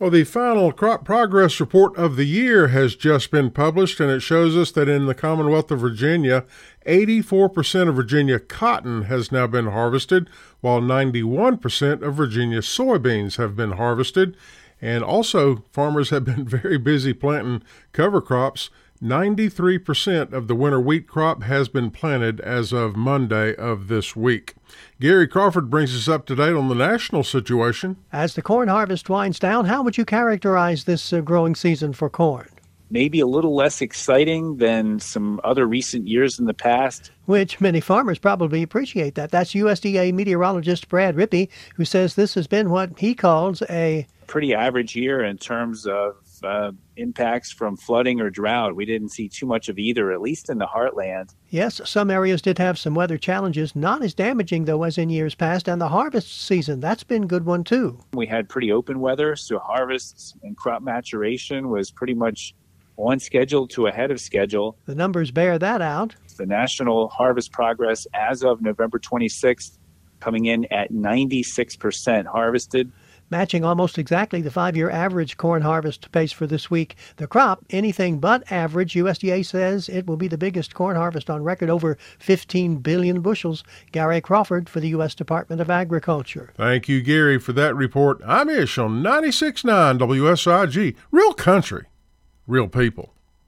Well, the final crop progress report of the year has just been published, and it shows us that in the Commonwealth of Virginia, 84% of Virginia cotton has now been harvested, while 91% of Virginia soybeans have been harvested. And also, farmers have been very busy planting cover crops. 93% of the winter wheat crop has been planted as of Monday of this week. Gary Crawford brings us up to date on the national situation. As the corn harvest winds down, how would you characterize this growing season for corn? Maybe a little less exciting than some other recent years in the past. Which many farmers probably appreciate that. That's USDA meteorologist Brad Rippey, who says this has been what he calls a pretty average year in terms of impacts from flooding or drought. We didn't see too much of either, at least in the heartland. Yes, some areas did have some weather challenges, not as damaging, though, as in years past. And the harvest season, that's been a good one, too. We had pretty open weather, so harvests and crop maturation was pretty much on schedule to ahead of schedule. The numbers bear that out. The national harvest progress as of November 26th coming in at 96% harvested, matching almost exactly the 5-year average corn harvest pace for this week. The crop, anything but average. USDA says it will be the biggest corn harvest on record, over 15 billion bushels. Gary Crawford for the U.S. Department of Agriculture. Thank you, Gary, for that report. I'm Ish on 96.9 WSIG. Real country, real people.